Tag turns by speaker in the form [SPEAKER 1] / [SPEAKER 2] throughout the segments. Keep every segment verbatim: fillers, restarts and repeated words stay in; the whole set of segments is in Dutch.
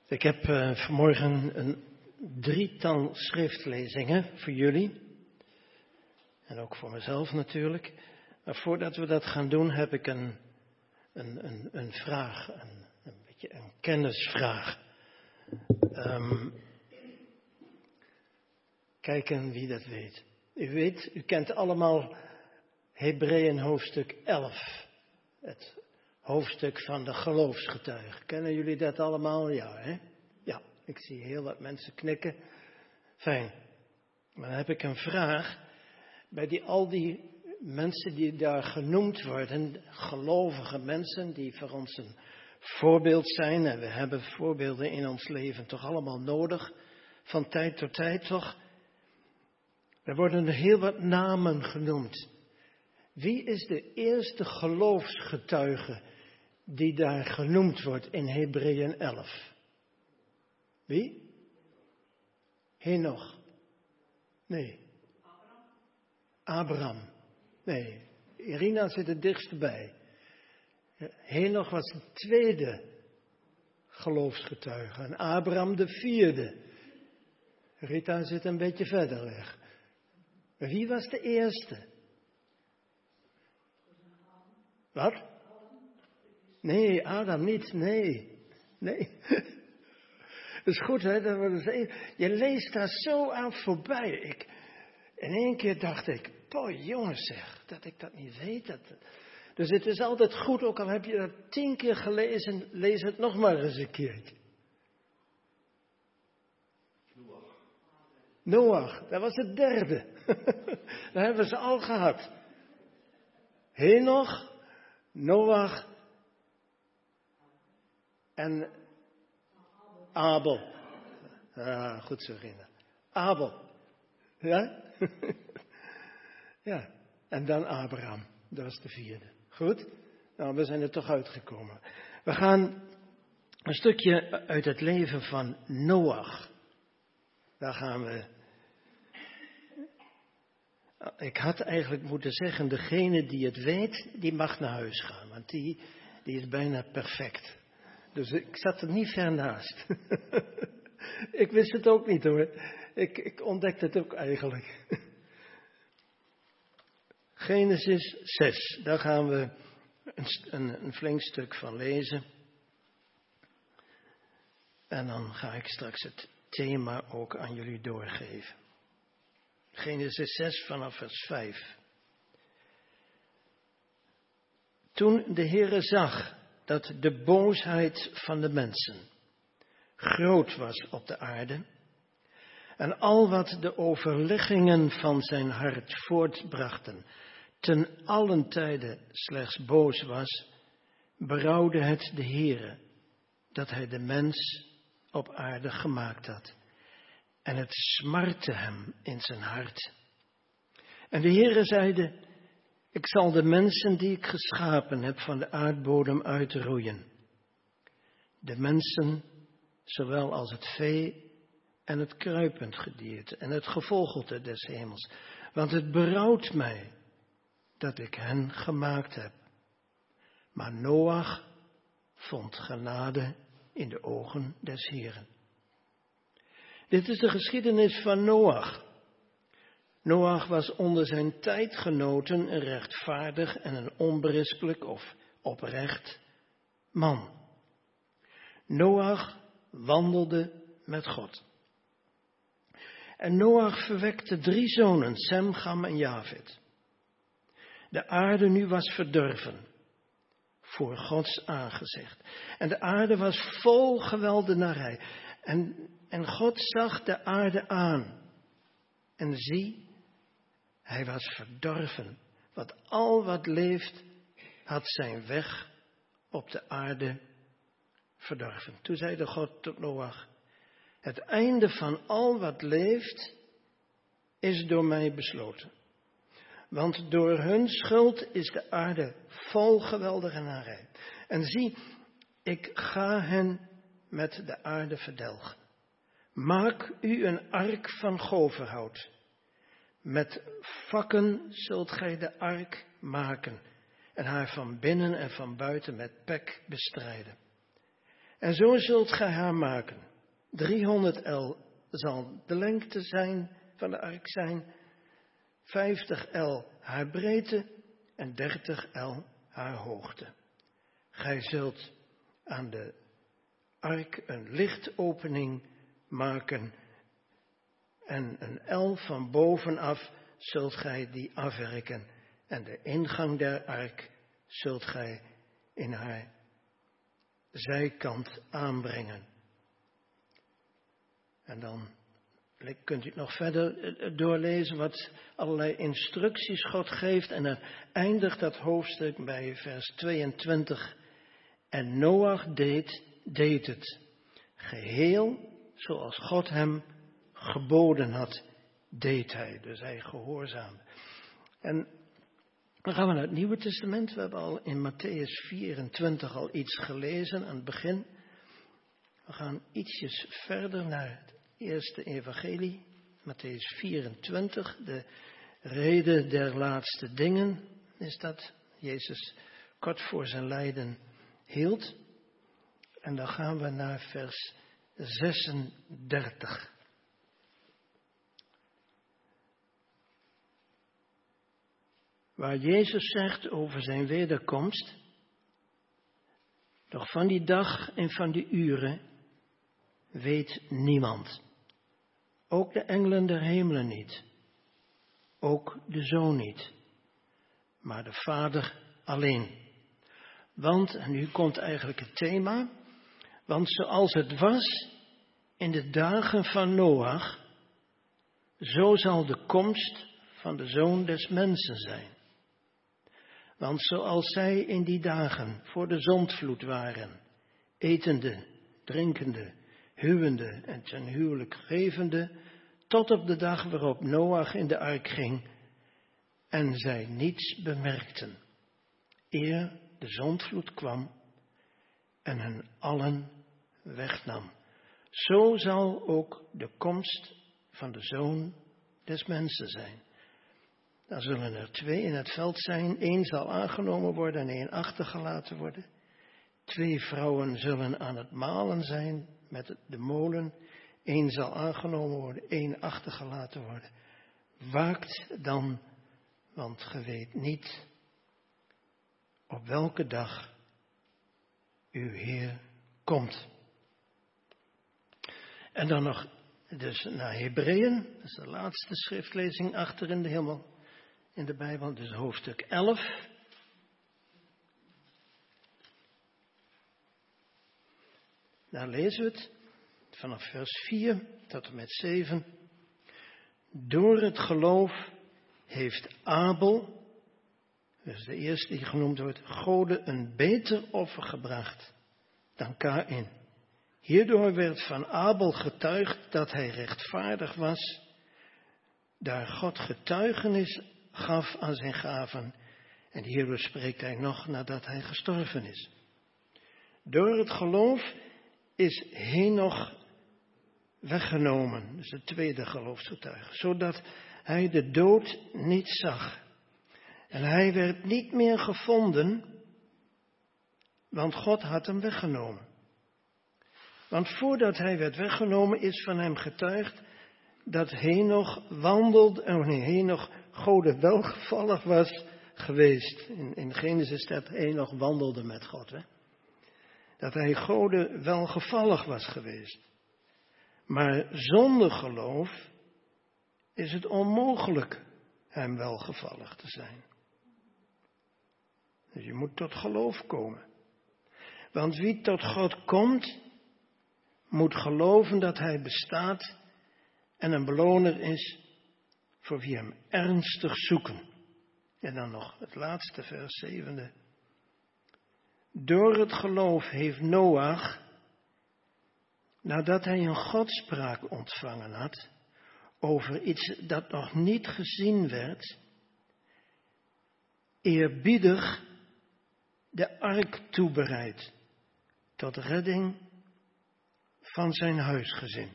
[SPEAKER 1] Ik heb uh, vanmorgen een drietal schriftlezingen voor jullie. En ook voor mezelf natuurlijk. Maar voordat we dat gaan doen heb ik een, een, een, een vraag. Een, een beetje een kennisvraag. Um, kijken wie dat weet. U weet, u kent allemaal Hebreeën hoofdstuk elf. Het hoofdstuk van de geloofsgetuigen. Kennen jullie dat allemaal? Ja, hè? Ja, ik zie heel wat mensen knikken. Fijn. Maar dan heb ik een vraag. Bij die, al die mensen die daar genoemd worden, gelovige mensen die voor ons een voorbeeld zijn. En we hebben voorbeelden in ons leven toch allemaal nodig. Van tijd tot tijd toch. Er worden er heel wat namen genoemd. Wie is de eerste geloofsgetuige die daar genoemd wordt in Hebreeën elf? Wie? Henoch. Nee. Abraham. Nee. Irina zit het dichtst bij. Henoch was de tweede geloofsgetuige en Abraham de vierde. Rita zit een beetje verder weg. Maar wie was de eerste? Wat? Nee, Adam niet, nee. Nee. Dat is goed, hè? Dat we je leest daar zo aan voorbij. Ik, in één keer dacht ik, boy jongens zeg, dat ik dat niet weet. Dat, dus het is altijd goed, ook al heb je dat tien keer gelezen, lees het nog maar eens een keertje. Noach. Noach, dat was het derde. Dat hebben we ze al gehad. Henoch, Noach en Abel. Ah, goed zo, Rina. Abel. Ja? Ja. En dan Abraham. Dat was de vierde. Goed? Nou, we zijn er toch uitgekomen. We gaan een stukje uit het leven van Noach. Daar gaan we. Ik had eigenlijk moeten zeggen, degene die het weet, die mag naar huis gaan. Want die, die is bijna perfect. Dus ik zat er niet ver naast. Ik wist het ook niet hoor. Ik, ik ontdekte het ook eigenlijk. Genesis zes, daar gaan we een, een, een flink stuk van lezen. En dan ga ik straks het thema ook aan jullie doorgeven. Genesis zes vanaf vers vijf. Toen de Heere zag dat de boosheid van de mensen groot was op de aarde en al wat de overleggingen van zijn hart voortbrachten ten allen tijde slechts boos was, berouwde het de Heere dat hij de mens op aarde gemaakt had. En het smartte hem in zijn hart. En de Heere zeide, ik zal de mensen die ik geschapen heb van de aardbodem uitroeien. De mensen, zowel als het vee en het kruipend gedierte en het gevogelte des hemels. Want het berouwt mij dat ik hen gemaakt heb. Maar Noach vond genade in de ogen des Heeren. Dit is de geschiedenis van Noach. Noach was onder zijn tijdgenoten een rechtvaardig en een onberispelijk of oprecht man. Noach wandelde met God. En Noach verwekte drie zonen, Sem, Cham en Jafet. De aarde nu was verdorven voor Gods aangezicht. En de aarde was vol geweldenarij. En, en God zag de aarde aan. En zie, hij was verdorven. Want al wat leeft had zijn weg op de aarde verdorven. Toen zeide God tot Noach, het einde van al wat leeft is door mij besloten. Want door hun schuld is de aarde vol geweldenarij. En zie, ik ga hen met de aarde verdelgen. Maak u een ark van goverhout. Met vakken zult gij de ark maken en haar van binnen en van buiten met pek bestrijden. En zo zult gij haar maken. driehonderd el zal de lengte zijn van de ark zijn, vijftig el haar breedte en dertig el haar hoogte. Gij zult aan de ark een lichtopening maken en een el van bovenaf zult gij die afwerken. En de ingang der ark zult gij in haar zijkant aanbrengen. En dan kunt u het nog verder doorlezen wat allerlei instructies God geeft. En dan eindigt dat hoofdstuk bij vers tweeëntwintig. En Noach deed, deed het geheel zoals God hem geboden had, deed hij. Dus hij gehoorzaamde. En dan gaan we naar het Nieuwe Testament. We hebben al in Matthäus vierentwintig al iets gelezen aan het begin. We gaan ietsjes verder naar het eerste evangelie. Matthäus vierentwintig, de reden der laatste dingen is dat. Jezus kort voor zijn lijden hield. En dan gaan we naar vers zesendertig. Waar Jezus zegt over zijn wederkomst. Doch van die dag en van die uren weet niemand. Ook de engelen der hemelen niet. Ook de Zoon niet. Maar de Vader alleen. Want, en nu komt eigenlijk het thema. Want zoals het was in de dagen van Noach, zo zal de komst van de Zoon des Mensen zijn. Want zoals zij in die dagen voor de zondvloed waren, etende, drinkende, huwende en ten huwelijk gevende, tot op de dag waarop Noach in de ark ging en zij niets bemerkten, eer de zondvloed kwam en hen allen wegnam. Zo zal ook de komst van de Zoon des Mensen zijn. Dan zullen er twee in het veld zijn. Eén zal aangenomen worden en één achtergelaten worden. Twee vrouwen zullen aan het malen zijn met de molen. Eén zal aangenomen worden, één achtergelaten worden. Waakt dan, want ge weet niet op welke dag uw Heer komt. En dan nog dus naar Hebreeën. Dat is de laatste schriftlezing achter in de hemel. In de Bijbel, dus hoofdstuk elf. Daar lezen we het vanaf vers vier tot en met zeven. Door het geloof heeft Abel, dus de eerste die genoemd wordt, Gode een beter offer gebracht dan Kaïn. Hierdoor werd van Abel getuigd dat hij rechtvaardig was, daar God getuigenis gaf aan zijn gaven. En hierdoor spreekt hij nog nadat hij gestorven is. Door het geloof is Henoch weggenomen, dus de tweede geloofsgetuige, zodat hij de dood niet zag. En hij werd niet meer gevonden, want God had hem weggenomen. Want voordat hij werd weggenomen is van hem getuigd dat Henoch wandelde, oh nee, Henoch Gode welgevallig was geweest. In, in Genesis staat Henoch wandelde met God. Hè? Dat hij Gode welgevallig was geweest. Maar zonder geloof is het onmogelijk hem welgevallig te zijn. Dus je moet tot geloof komen. Want wie tot God komt, moet geloven dat hij bestaat en een beloner is voor wie hem ernstig zoeken. En dan nog het laatste vers zevende. Door het geloof heeft Noach, nadat hij een godspraak ontvangen had over iets dat nog niet gezien werd, eerbiedig de ark toebereid tot redding van zijn huisgezin.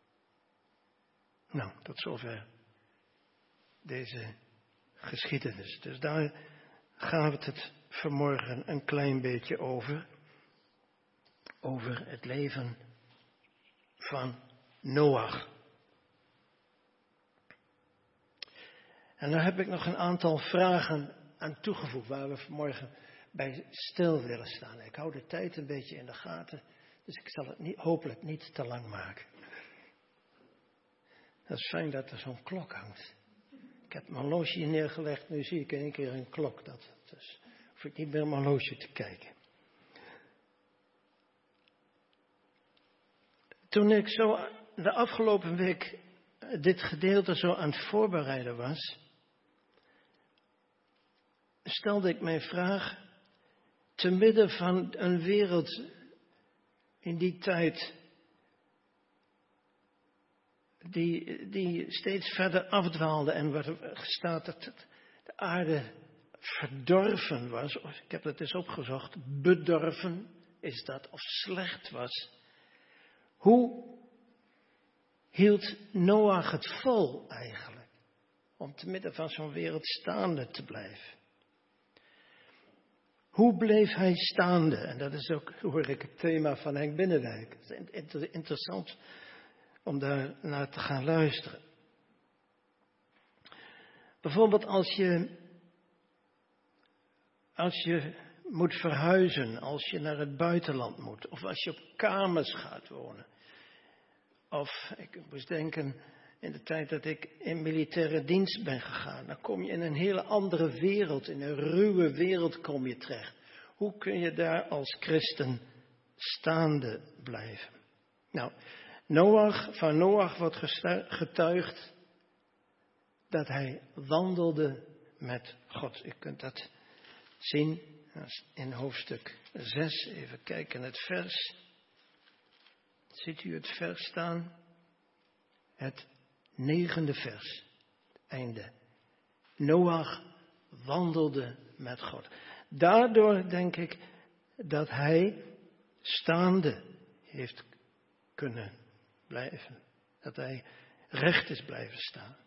[SPEAKER 1] Nou, tot zover deze geschiedenis. Dus daar gaan we het vanmorgen een klein beetje over. over het leven van Noach. En daar heb ik nog een aantal vragen aan toegevoegd waar we vanmorgen bij stil willen staan. Ik hou de tijd een beetje in de gaten, dus ik zal het niet, hopelijk niet te lang maken. Dat is fijn dat er zo'n klok hangt. Ik heb mijn horloge hier neergelegd, nu zie ik in één keer een klok. Dat, dus hoef ik niet meer op mijn horloge te kijken. Toen ik zo de afgelopen week dit gedeelte zo aan het voorbereiden was, stelde ik mijn vraag, te midden van een wereld in die tijd die, die steeds verder afdwaalde en waar er staat dat de aarde verdorven was, of ik heb dat eens opgezocht, bedorven is dat, of slecht was. Hoe hield Noach het vol eigenlijk, om te midden van zo'n wereld staande te blijven? Hoe bleef hij staande? En dat is ook, hoor ik, het thema van Henk Binnendijk. Het is interessant om daar naar te gaan luisteren. Bijvoorbeeld als je, als je moet verhuizen, als je naar het buitenland moet, of als je op kamers gaat wonen. Of, ik moest denken, in de tijd dat ik in militaire dienst ben gegaan, dan kom je in een hele andere wereld, in een ruwe wereld kom je terecht. Hoe kun je daar als christen staande blijven? Nou, Noach, van Noach wordt getuigd dat hij wandelde met God. U kunt dat zien in hoofdstuk zes. Even kijken, het vers. Ziet u het vers staan? Het negende vers. Einde. Noach wandelde met God. Daardoor denk ik dat hij staande heeft kunnen blijven. Dat hij recht is blijven staan.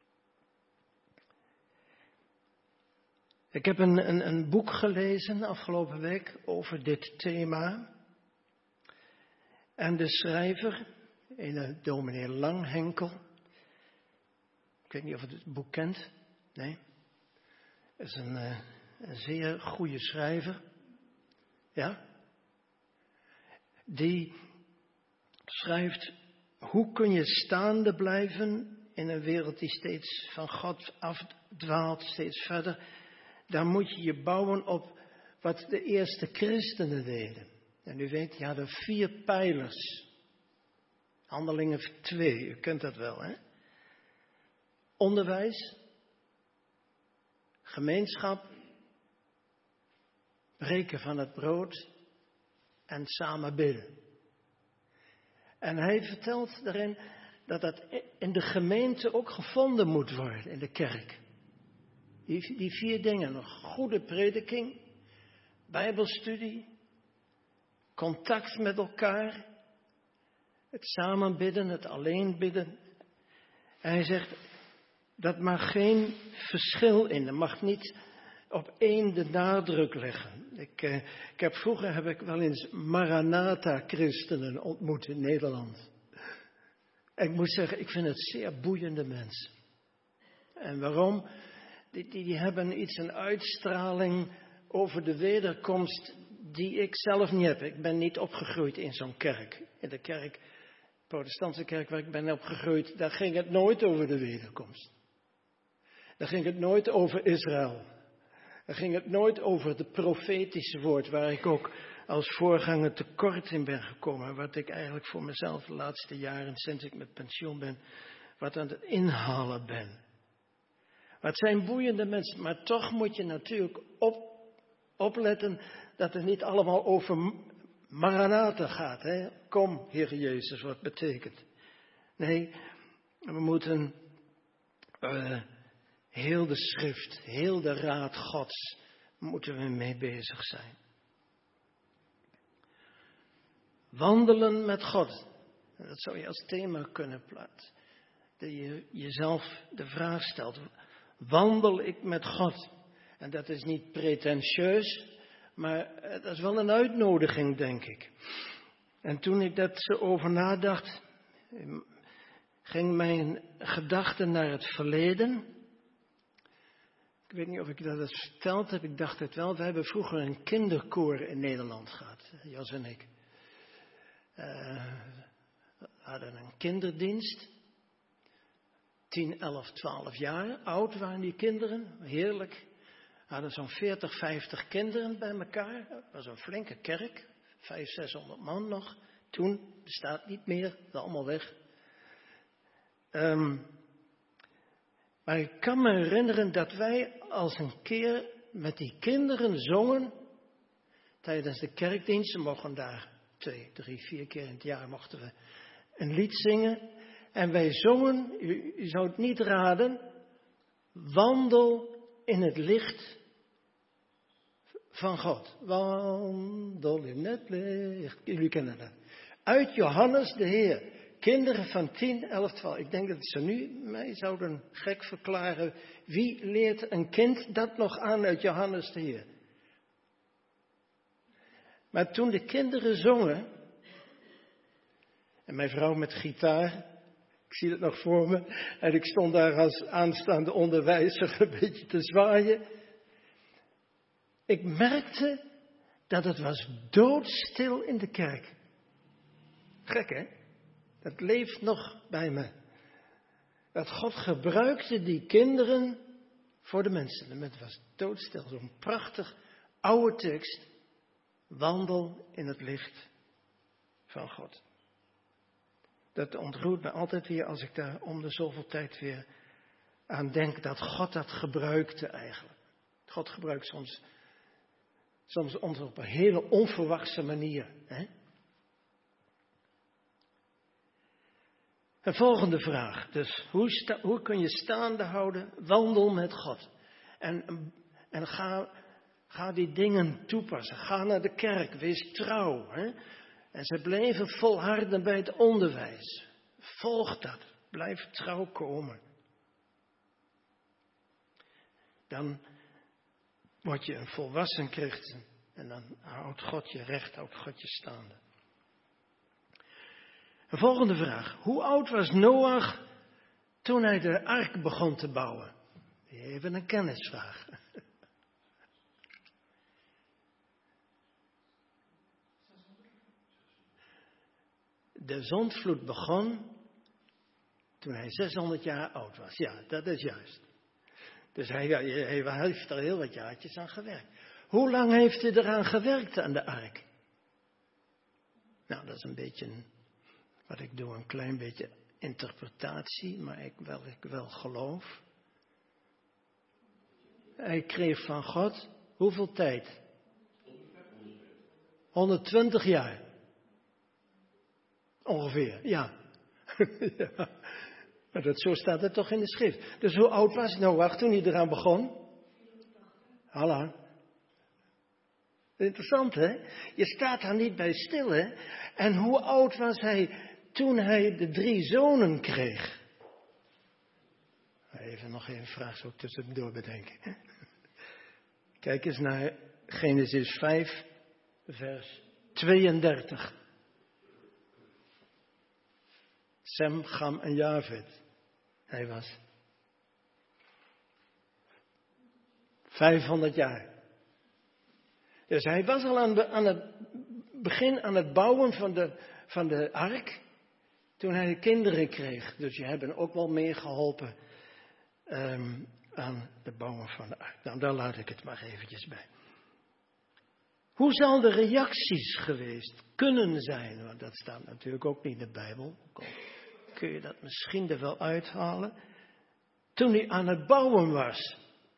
[SPEAKER 1] Ik heb een, een, een boek gelezen afgelopen week over dit thema. En de schrijver, een dominee Langhenkel, ik weet niet of u het boek kent, nee, is een, een zeer goede schrijver, ja, die schrijft, hoe kun je staande blijven in een wereld die steeds van God afdwaalt, steeds verder. Daar moet je je bouwen op wat de eerste christenen deden. En u weet, die hadden vier pijlers. Handelingen twee, u kent dat wel, hè? Onderwijs, gemeenschap, breken van het brood en samen bidden. En hij vertelt daarin dat dat in de gemeente ook gevonden moet worden, in de kerk. Die, die vier dingen nog. Goede prediking, bijbelstudie, contact met elkaar, het samen bidden, het alleen bidden. En hij zegt, dat mag geen verschil in, er mag niet op één de nadruk leggen. Ik, eh, ik heb, vroeger heb ik wel eens Maranatha-christenen ontmoet in Nederland. En ik moet zeggen, ik vind het zeer boeiende mensen. En waarom? Die, die, die hebben iets, een uitstraling over de wederkomst die ik zelf niet heb. Ik ben niet opgegroeid in zo'n kerk. In de kerk, de protestantse kerk waar ik ben opgegroeid, daar ging het nooit over de wederkomst. Daar ging het nooit over Israël. Daar ging het nooit over het profetische woord, waar ik ook als voorganger tekort in ben gekomen. Wat ik eigenlijk voor mezelf de laatste jaren, sinds ik met pensioen ben, wat aan het inhalen ben. Maar het zijn boeiende mensen, maar toch moet je natuurlijk op, opletten dat het niet allemaal over Maranatha gaat. Hè? Kom, Heer Jezus, wat betekent. Nee, we moeten uh, heel de schrift, heel de raad Gods, moeten we mee bezig zijn. Wandelen met God. Dat zou je als thema kunnen plaatsen. Dat je jezelf de vraag stelt. Wandel ik met God? En dat is niet pretentieus, maar dat is wel een uitnodiging, denk ik. En toen ik dat zo over nadacht, ging mijn gedachte naar het verleden. Ik weet niet of ik dat eens verteld heb, ik dacht het wel. We hebben vroeger een kinderkoor in Nederland gehad, Jos en ik. Uh, we hadden een kinderdienst. tien, elf, twaalf jaar oud waren die kinderen. Heerlijk. We hadden zo'n veertig, vijftig kinderen bij elkaar. Dat was een flinke kerk. vijfhonderd, zeshonderd man nog. Toen, bestaat niet meer, dat is allemaal weg. Um, maar ik kan me herinneren dat wij als een keer met die kinderen zongen. Tijdens de kerkdienst, we mochten daar twee, drie, vier keer in het jaar mochten we een lied zingen. En wij zongen, u, u zou het niet raden, wandel in het licht van God. Wandel in het licht. Jullie kennen dat. Uit Johannes de Heer. Kinderen van tien, elf, twaalf. Ik denk dat ze nu mij zouden gek verklaren. Wie leert een kind dat nog aan uit Johannes de Heer? Maar toen de kinderen zongen. En mijn vrouw met gitaar. Ik zie het nog voor me. En ik stond daar als aanstaande onderwijzer een beetje te zwaaien. Ik merkte dat het was doodstil in de kerk. Gek, hè? Dat leeft nog bij me. Dat God gebruikte die kinderen voor de mensen. Het was doodstil. Zo'n prachtig oude tekst. Wandel in het licht van God. Dat ontroert me altijd weer als ik daar om de zoveel tijd weer aan denk. Dat God dat gebruikte eigenlijk. God gebruikt soms, soms ons op een hele onverwachte manier. Hè? Een volgende vraag. Dus hoe, sta, hoe kun je staande houden? Wandel met God. En, en ga, ga die dingen toepassen. Ga naar de kerk. Wees trouw. Hè? En ze bleven volharden bij het onderwijs. Volg dat. Blijf trouw komen. Dan word je een volwassen christen. En dan houdt God je recht, houdt God je staande. Een volgende vraag. Hoe oud was Noach toen hij de ark begon te bouwen? Even een kennisvraag. De zondvloed begon toen hij zeshonderd jaar oud was. Ja, dat is juist. Dus hij, hij heeft er heel wat jaartjes aan gewerkt. Hoe lang heeft hij eraan gewerkt aan de ark? Nou, dat is een beetje een, wat ik doe, een klein beetje interpretatie, maar ik wel, ik wel geloof. Hij kreeg van God hoeveel tijd? honderdtwintig jaar. Ongeveer, ja. Ja. Maar dat, zo staat het toch in de schrift. Dus hoe oud was Noach toen hij eraan begon? Hallo. Interessant, hè? Je staat daar niet bij stil, hè? En hoe oud was hij toen hij de drie zonen kreeg? Even nog een vraag zo tussendoor bedenken. Kijk eens naar Genesis vijf, vers tweeëndertig. Sem, Cham en Jafet. Hij was vijfhonderd jaar. Dus hij was al aan, de, aan het begin aan het bouwen van de, van de ark. Toen hij de kinderen kreeg. Dus die hebben ook wel meegeholpen um, aan het bouwen van de ark. Nou, daar laat ik het maar eventjes bij. Hoe zal de reacties geweest kunnen zijn? Want dat staat natuurlijk ook niet in de Bijbel. Kun je dat misschien er wel uithalen? Toen hij aan het bouwen was.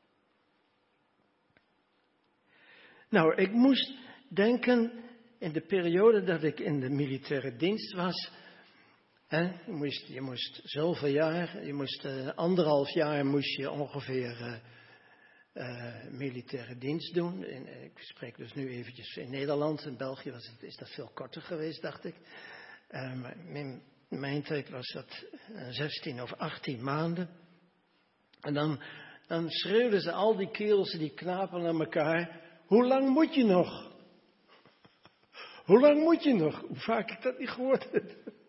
[SPEAKER 1] Nou, ik moest denken in de periode dat ik in de militaire dienst was. Hè, je, moest, je moest zoveel jaar, je moest uh, anderhalf jaar moest je ongeveer uh, uh, militaire dienst doen. In, ik spreek dus nu eventjes in Nederland. In België was het, is dat veel korter geweest, dacht ik. Uh, maar in mijn tijd was dat uh, zestien of achttien maanden. En dan, dan schreeuwden ze al die kerels, die knapen naar elkaar. Hoe lang moet je nog? Hoe lang moet je nog? Hoe vaak ik dat niet gehoord heb.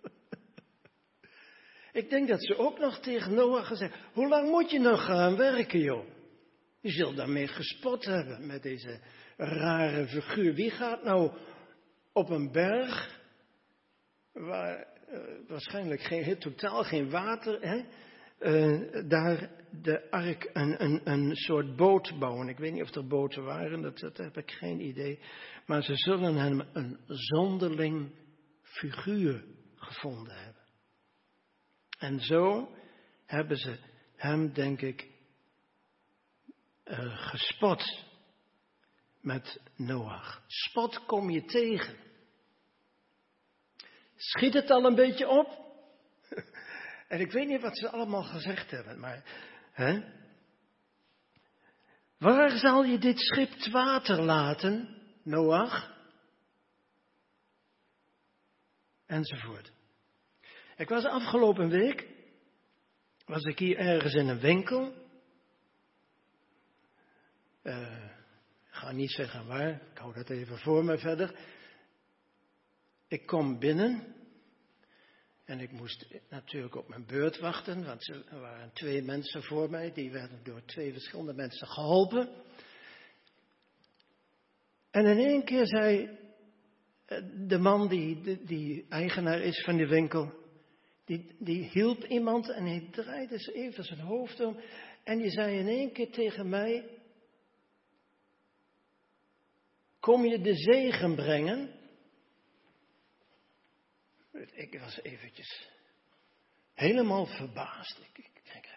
[SPEAKER 1] Ik denk dat ze ook nog tegen Noach gezegd, hoe lang moet je nog gaan werken, joh? Je zult daarmee gespot hebben met deze rare figuur. Wie gaat nou op een berg, waar uh, waarschijnlijk geen, totaal geen water, hè? Uh, daar de ark, een, een, een soort boot bouwen. Ik weet niet of er boten waren, dat, dat heb ik geen idee. Maar ze zullen hem een zonderling figuur gevonden hebben. En zo hebben ze hem, denk ik, uh, gespot met Noach. Spot kom je tegen. Schiet het al een beetje op? En ik weet niet wat ze allemaal gezegd hebben, maar hè? Waar zal je dit schip te water laten, Noach? Enzovoort. Ik was afgelopen week, was ik hier ergens in een winkel. Uh, ik ga niet zeggen waar, ik hou dat even voor me verder. Ik kom binnen. En ik moest natuurlijk op mijn beurt wachten, want er waren twee mensen voor mij, die werden door twee verschillende mensen geholpen. En in één keer zei de man die, die, die eigenaar is van de winkel, die, die hielp iemand en hij draaide even zijn hoofd om en die zei in één keer tegen mij, kom je de zegen brengen? Ik was eventjes helemaal verbaasd. Ik, ik denk,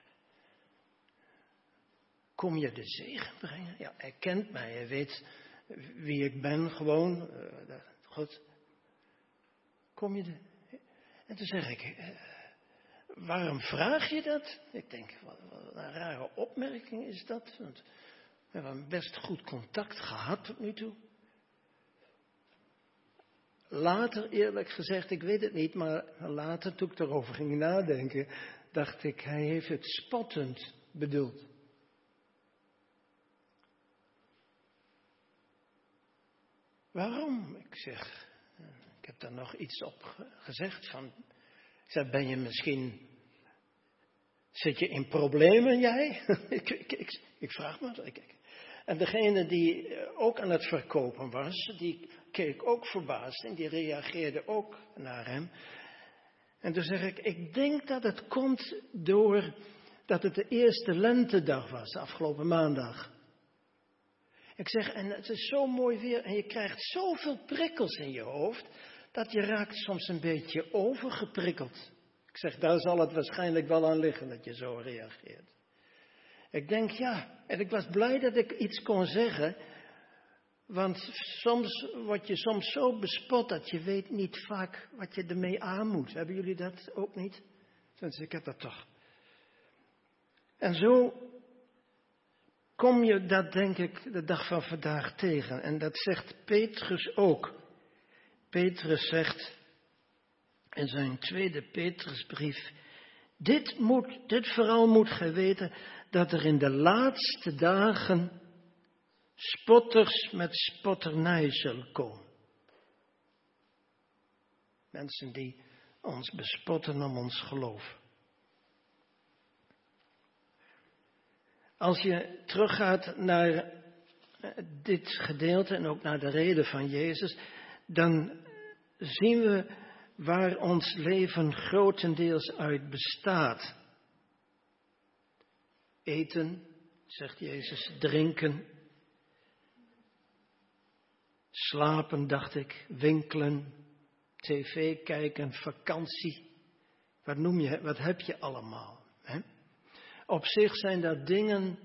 [SPEAKER 1] kom je de zegen brengen? Ja, hij kent mij, hij weet wie ik ben, gewoon. Uh, goed. Kom je de... En toen zeg ik, uh, waarom vraag je dat? Ik denk, wat, wat een rare opmerking is dat. Want we hebben best goed contact gehad tot nu toe. Later, eerlijk gezegd, ik weet het niet, maar later, toen ik erover ging nadenken, dacht ik, hij heeft het spottend bedoeld. Waarom? Ik zeg, ik heb daar nog iets op gezegd van, ik zeg, ben je misschien, zit je in problemen jij? ik, ik, ik, ik vraag me dat. En degene die ook aan het verkopen was, die keek ook verbaasd en die reageerde ook naar hem. En toen zeg ik, ik denk dat het komt door dat het de eerste lentedag was, afgelopen maandag. Ik zeg, en het is zo mooi weer en je krijgt zoveel prikkels in je hoofd, dat je raakt soms een beetje overgeprikkeld. Ik zeg, daar zal het waarschijnlijk wel aan liggen dat je zo reageert. Ik denk, ja, en ik was blij dat ik iets kon zeggen, want soms word je soms zo bespot dat je weet niet vaak wat je ermee aan moet. Hebben jullie dat ook niet? Dus ik heb dat toch. En zo kom je dat, denk ik, de dag van vandaag tegen. En dat zegt Petrus ook. Petrus zegt in zijn tweede Petrusbrief, dit, moet, dit vooral moet gij weten, dat er in de laatste dagen spotters met spotternij zullen komen. Mensen die ons bespotten om ons geloof. Als je teruggaat naar dit gedeelte en ook naar de reden van Jezus, dan zien we waar ons leven grotendeels uit bestaat. Eten, zegt Jezus, drinken, slapen, dacht ik, winkelen, tv kijken, vakantie. Wat noem je, wat heb je allemaal? Hè? Op zich zijn dat dingen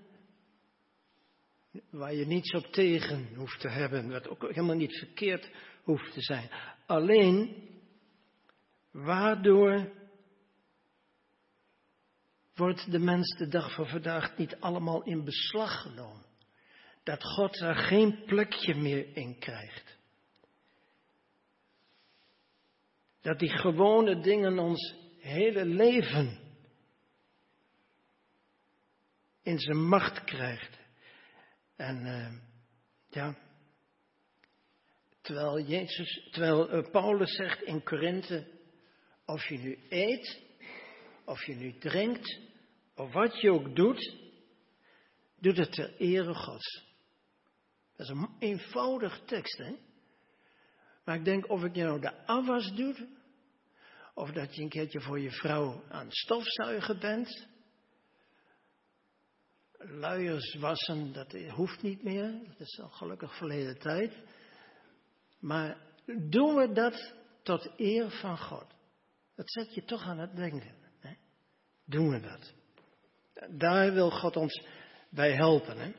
[SPEAKER 1] waar je niets op tegen hoeft te hebben, wat ook helemaal niet verkeerd hoeft te zijn. Alleen, waardoor wordt de mens de dag van vandaag niet allemaal in beslag genomen? Dat God daar geen plekje meer in krijgt. Dat die gewone dingen ons hele leven in zijn macht krijgt. En uh, ja, Terwijl, Jezus, terwijl uh, Paulus zegt in Korinthe, of je nu eet, of je nu drinkt, of wat je ook doet, doe het ter ere Gods. Dat is een eenvoudig tekst, hè? Maar ik denk of ik je nou de afwas doe, of dat je een keertje voor je vrouw aan het stofzuigen bent. Luiers wassen, dat hoeft niet meer. Dat is al gelukkig verleden tijd. Maar doen we dat tot eer van God? Dat zet je toch aan het denken. Hè? Doen we dat? Daar wil God ons bij helpen. Hè?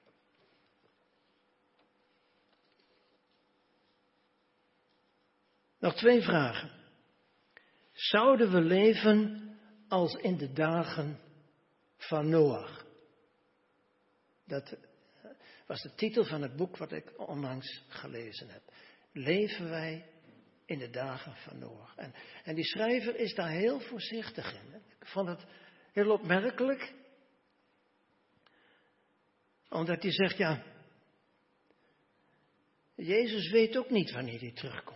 [SPEAKER 1] Nog twee vragen. Zouden we leven als in de dagen van Noach? Dat was de titel van het boek wat ik onlangs gelezen heb. Leven wij in de dagen van Noach? En, en die schrijver is daar heel voorzichtig in. Ik vond het heel opmerkelijk. Omdat hij zegt, ja, Jezus weet ook niet wanneer hij terugkomt.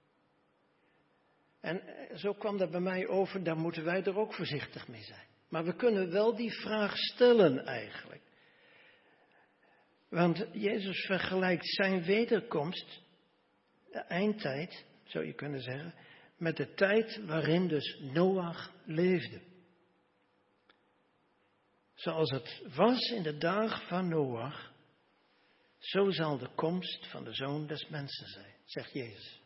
[SPEAKER 1] En zo kwam dat bij mij over, daar moeten wij er ook voorzichtig mee zijn. Maar we kunnen wel die vraag stellen eigenlijk. Want Jezus vergelijkt zijn wederkomst, de eindtijd, zou je kunnen zeggen, met de tijd waarin dus Noach leefde. Zoals het was in de dagen van Noach, zo zal de komst van de Zoon des Mensen zijn, zegt Jezus.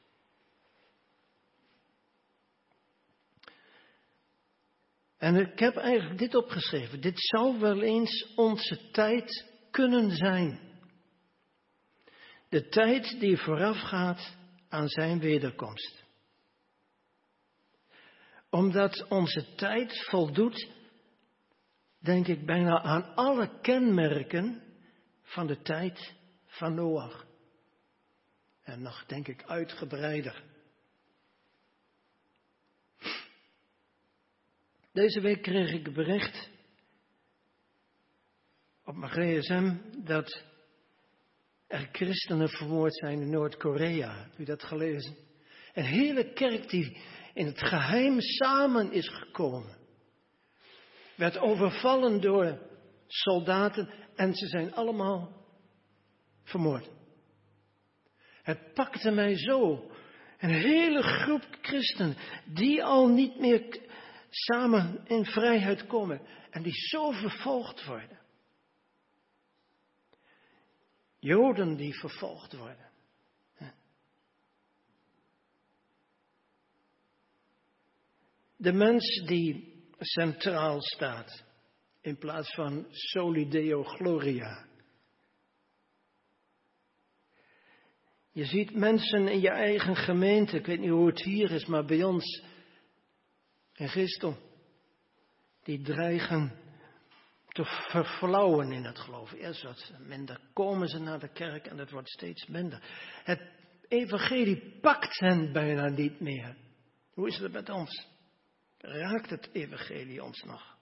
[SPEAKER 1] En ik heb eigenlijk dit opgeschreven. Dit zou wel eens onze tijd kunnen zijn. De tijd die voorafgaat aan zijn wederkomst. Omdat onze tijd voldoet, denk ik, bijna aan alle kenmerken van de tijd van Noach. En nog, denk ik, uitgebreider. Deze week kreeg ik een bericht op mijn gsm dat er christenen vermoord zijn in Noord-Korea. Heb u dat gelezen? Een hele kerk die in het geheim samen is gekomen. Werd overvallen door soldaten en ze zijn allemaal vermoord. Het pakte mij zo. Een hele groep christenen die al niet meer samen in vrijheid komen en die zo vervolgd worden. Joden die vervolgd worden. De mens die centraal staat in plaats van Soli Deo Gloria. Je ziet mensen in je eigen gemeente, ik weet niet hoe het hier is, maar bij ons in Gistel, die dreigen te verflauwen in het geloof. Eerst wat minder komen ze naar de kerk en het wordt steeds minder. Het evangelie pakt hen bijna niet meer. Hoe is het met ons? Raakt het evangelie ons nog?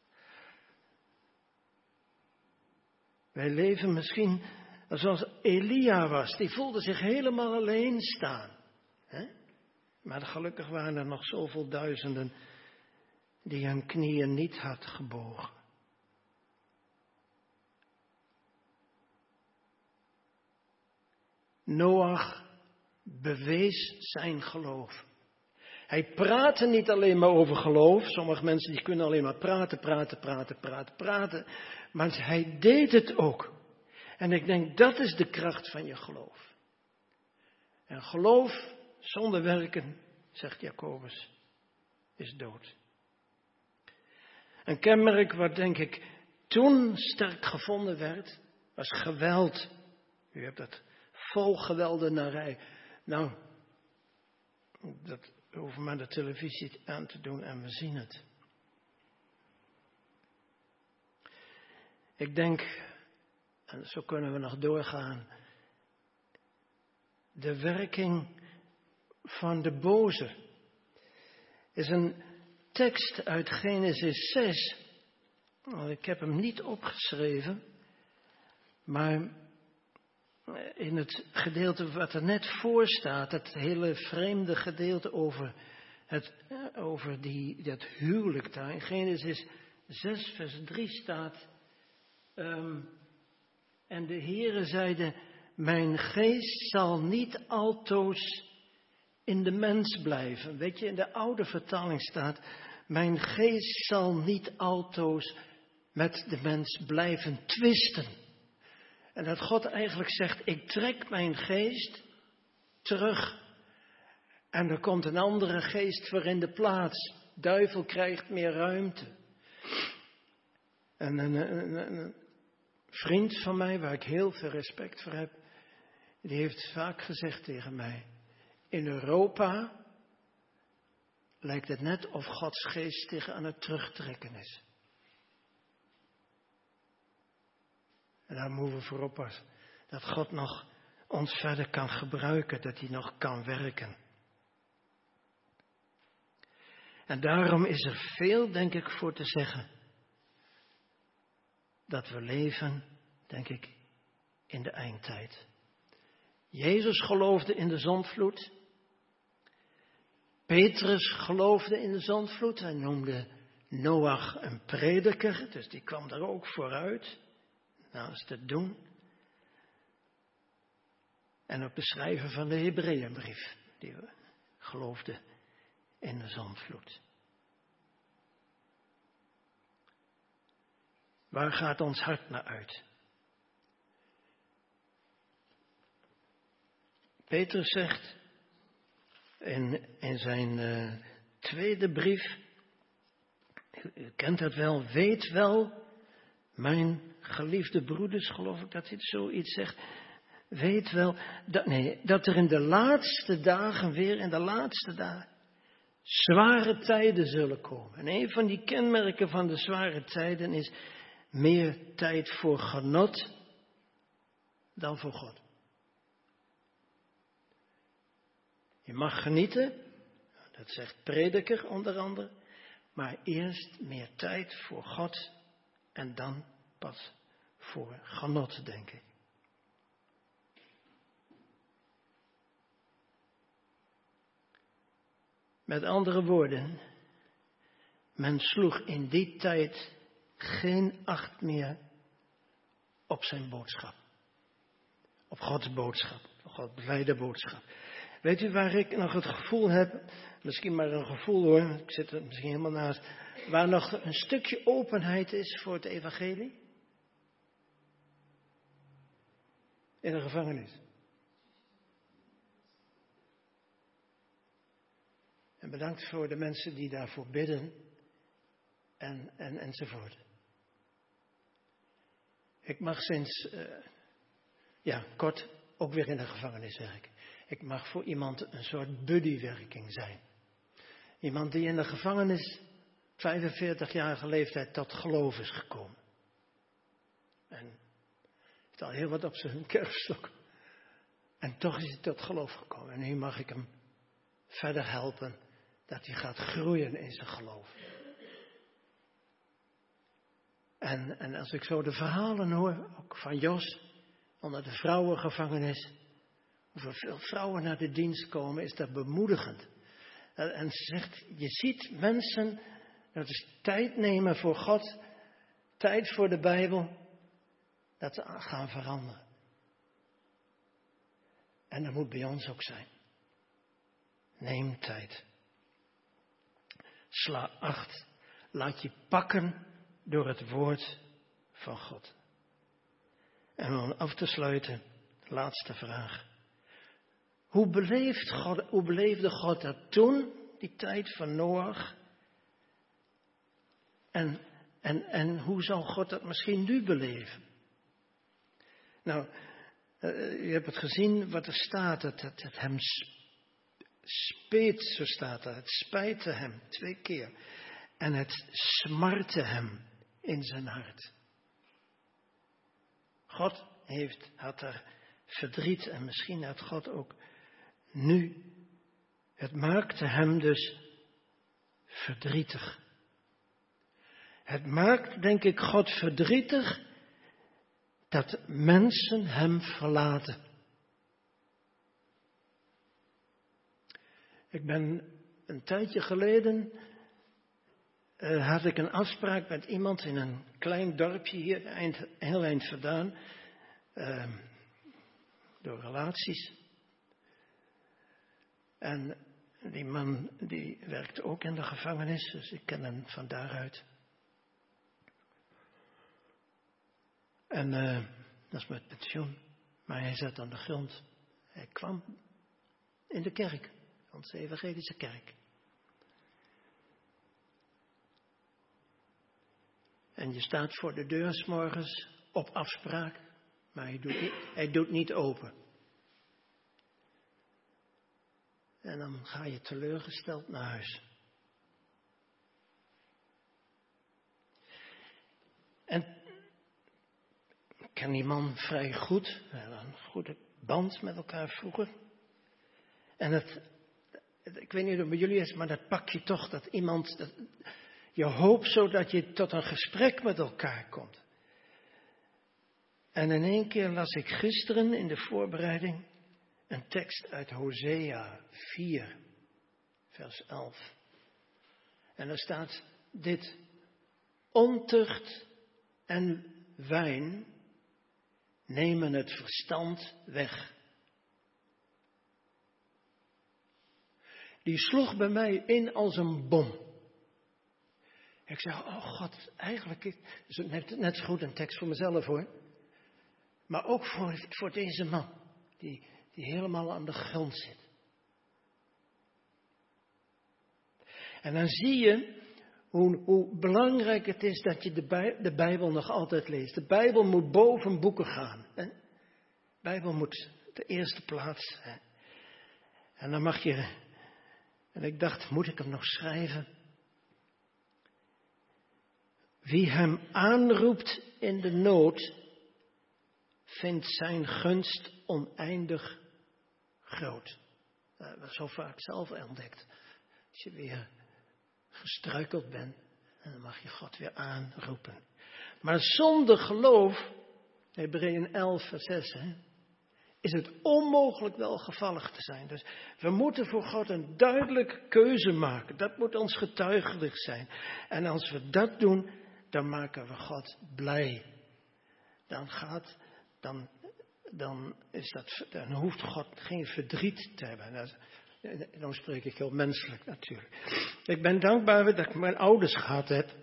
[SPEAKER 1] Wij leven misschien zoals Elia was. Die voelde zich helemaal alleen staan. Hè? Maar gelukkig waren er nog zoveel duizenden die hun knieën niet had gebogen. Noach bewees zijn geloof. Hij praatte niet alleen maar over geloof. Sommige mensen die kunnen alleen maar praten, praten, praten, praten, praten. Maar hij deed het ook. En ik denk dat is de kracht van je geloof. En geloof zonder werken, zegt Jacobus, is dood. Een kenmerk wat denk ik toen sterk gevonden werd, was geweld. U hebt dat vol geweldenarij. Nou, dat hoeven maar de televisie aan te doen en we zien het. Ik denk, en zo kunnen we nog doorgaan, de werking van de boze is een tekst uit Genesis zes. Ik heb hem niet opgeschreven, maar in het gedeelte wat er net voor staat, het hele vreemde gedeelte over, het, over die, dat huwelijk daar. In Genesis zes vers drie staat, um, en de Heere zeide, mijn geest zal niet altoos in de mens blijven. Weet je, in de oude vertaling staat, mijn geest zal niet altoos met de mens blijven twisten. En dat God eigenlijk zegt, ik trek mijn geest terug. En er komt een andere geest voor in de plaats. Duivel krijgt meer ruimte. En een, een, een, een vriend van mij, waar ik heel veel respect voor heb, die heeft vaak gezegd tegen mij, in Europa lijkt het net of Gods geest zich aan het terugtrekken is. En daar moeten we voor oppassen. Dat God nog ons verder kan gebruiken. Dat hij nog kan werken. En daarom is er veel, denk ik, voor te zeggen. Dat we leven, denk ik, in de eindtijd. Jezus geloofde in de zondvloed. Petrus geloofde in de zondvloed. Hij noemde Noach een prediker. Dus die kwam daar ook vooruit. Naast het doen. En op de schrijver van de Hebreeënbrief. Die geloofde in de zondvloed. Waar gaat ons hart naar uit? Petrus zegt in, in zijn uh, tweede brief. U kent het wel, weet wel. Mijn geliefde broeders, geloof ik dat hij zoiets zegt. Weet wel, dat, nee, dat er in de laatste dagen, weer in de laatste dagen, zware tijden zullen komen. En een van die kenmerken van de zware tijden is meer tijd voor genot dan voor God. Je mag genieten, dat zegt prediker onder andere, maar eerst meer tijd voor God en dan pas voor genot, denk ik. Met andere woorden, men sloeg in die tijd geen acht meer op zijn boodschap. Op Gods boodschap, op Gods blijde boodschap. Weet u waar ik nog het gevoel heb, misschien maar een gevoel hoor, ik zit er misschien helemaal naast, waar nog een stukje openheid is voor het evangelie? In de gevangenis. En bedankt voor de mensen die daarvoor bidden en, en, enzovoort. Ik mag sinds, uh, ja, kort ook weer in de gevangenis werken. Ik mag voor iemand een soort buddywerking zijn. Iemand die in de gevangenis vijfenveertigjarige leeftijd tot geloof is gekomen. En heeft al heel wat op zijn kerfstok. En toch is hij tot geloof gekomen. En nu mag ik hem verder helpen dat hij gaat groeien in zijn geloof. En, en als ik zo de verhalen hoor, ook van Jos, onder de vrouwengevangenis, hoeveel veel vrouwen naar de dienst komen, is dat bemoedigend. En, en ze zegt, je ziet mensen, dat is tijd nemen voor God, tijd voor de Bijbel, dat ze gaan veranderen. En dat moet bij ons ook zijn. Neem tijd. Sla acht. Laat je pakken door het woord van God. En om af te sluiten, laatste vraag. Hoe, beleeft God, hoe beleefde God dat toen, die tijd van Noach? En, en, en hoe zal God dat misschien nu beleven? Nou, uh, u hebt het gezien wat er staat, het, het, het hem speet, zo staat er. Het spijtte hem twee keer. En het smartte hem in zijn hart. God heeft, had er verdriet en misschien had God ook nu. Het maakte hem dus verdrietig. Het maakt, denk ik, God verdrietig dat mensen hem verlaten. Ik ben een tijdje geleden, uh, had ik een afspraak met iemand in een klein dorpje hier, eind, heel eind vandaan, uh, door relaties. En die man die werkt ook in de gevangenis, dus ik ken hem van daaruit. En uh, dat is met pensioen. Maar hij zat aan de grond. Hij kwam in de kerk, onze evangelische kerk. En je staat voor de deur 's morgens op afspraak, maar hij doet niet, hij doet niet open. En dan ga je teleurgesteld naar huis. En ik ken die man vrij goed. We hadden een goede band met elkaar vroeger. En het, ik weet niet hoe het bij jullie is, maar dat pak je toch, dat iemand, dat, je hoopt zo dat je tot een gesprek met elkaar komt. En in één keer las ik gisteren in de voorbereiding een tekst uit Hosea vier, vers elf. En er staat dit: ontucht en wijn nemen het verstand weg. Die sloeg bij mij in als een bom. Ik zei, oh God, eigenlijk is het net, net zo goed een tekst voor mezelf hoor. Maar ook voor, voor deze man, die, die helemaal aan de grond zit. En dan zie je hoe, hoe belangrijk het is dat je de, bij, de Bijbel nog altijd leest. De Bijbel moet boven boeken gaan. Hè? De Bijbel moet de eerste plaats. Hè? En dan mag je... En ik dacht, moet ik hem nog schrijven? Wie hem aanroept in de nood, vindt zijn gunst oneindig groot. Dat hebben we zo vaak zelf ontdekt. Als je weer gestruikeld bent, en dan mag je God weer aanroepen. Maar zonder geloof, Hebreeën elf vers zes, hè, is het onmogelijk welgevallig te zijn. Dus we moeten voor God een duidelijke keuze maken. Dat moet ons getuigelijk zijn. En als we dat doen, dan maken we God blij. Dan gaat, dan, dan is dat, dan hoeft God geen verdriet te hebben. Dat, dan spreek ik heel menselijk natuurlijk. Ik ben dankbaar dat ik mijn ouders gehad heb.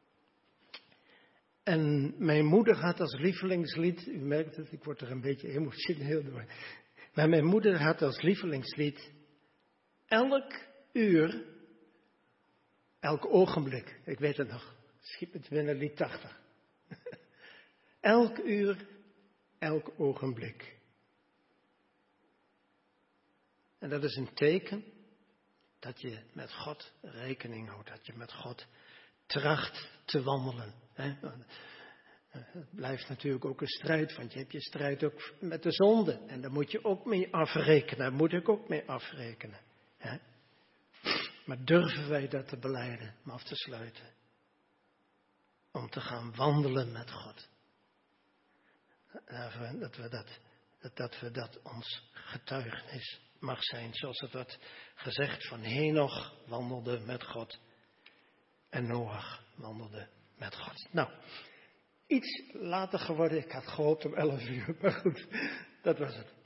[SPEAKER 1] En mijn moeder had als lievelingslied, u merkt het, ik word er een beetje emotioneel door. Maar mijn moeder had als lievelingslied, elk uur, elk ogenblik. Ik weet het nog, schiet me binnen lied tachtig. Elk uur, elk ogenblik. En dat is een teken dat je met God rekening houdt, dat je met God tracht te wandelen. Het blijft natuurlijk ook een strijd, want je hebt je strijd ook met de zonde. En daar moet je ook mee afrekenen, daar moet ik ook mee afrekenen. Maar durven wij dat te belijden, om af te sluiten? Om te gaan wandelen met God. Dat we dat, dat we dat ons getuigenis mag zijn. Zoals het wordt gezegd van Henoch wandelde met God. En Noach wandelde met God. Nou, iets later geworden. Ik had gehoopt om elf uur. Maar goed, dat was het.